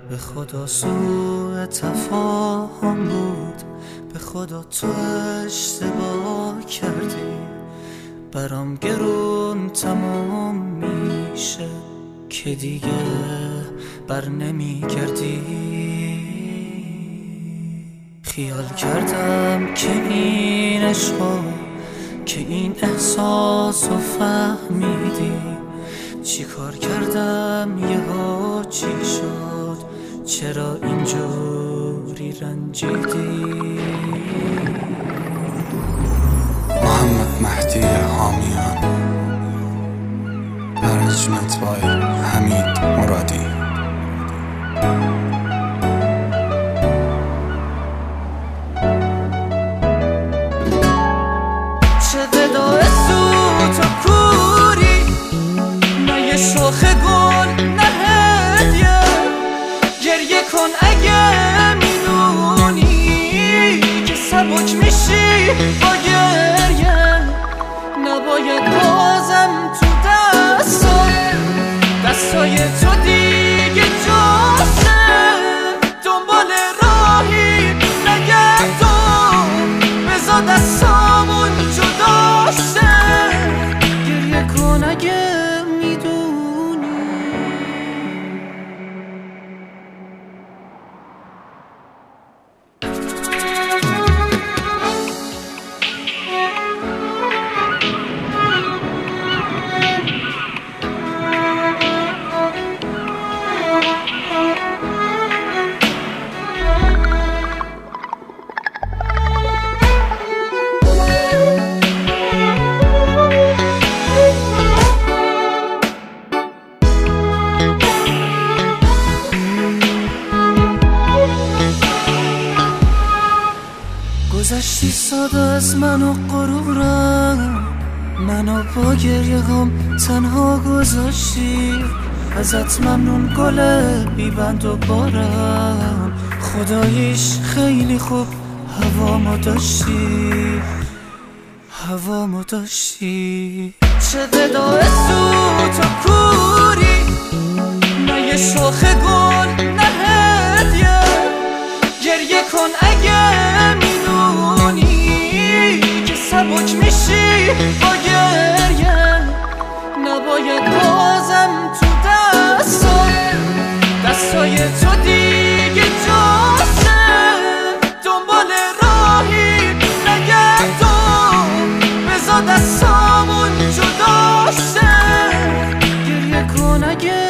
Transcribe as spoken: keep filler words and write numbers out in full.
به خدا سوء تفاهم بود، به خدا تو اشتباه کردی، برام گرون تمام میشه که دیگه بر نمی کردی. خیال کردم که این عشقا، که این احساس رو فهمیدی، چی کار کردم یهو چی شد، چرا اینجوری رنجیدی؟ محمد مهدی حامیان، ارنجمنت بای حمید مرادی. چه وداع سوت و کوری، نه یه شاخ گل نه هدیه، گریه کن اگه میدونی که سبک میشی با گریه. نباید بازم تو دستای دستای تو دیگه جاسه، دنبال راهی نگردم، بذار دستامون جدا شه. گریه کن اگه میدونی. گذشتی ساده از من و غرورم، منو با گریه‌هام تنها گذاشتی. ازت ممنون گله بیبند و بارم، خداییش خیلی خوب هوامو داشتی، هوامو داشتی. چه وداع سوت و کوری، نه یه شاخ گل نه هدیه، گریه کن اگه میدونی که سبک میشی با گریه. نباید بازم تو دستای دستای تو دیگه جاسه، دنبال راهی نگردم، بذار دستامون جدا شه. گریه کن اگه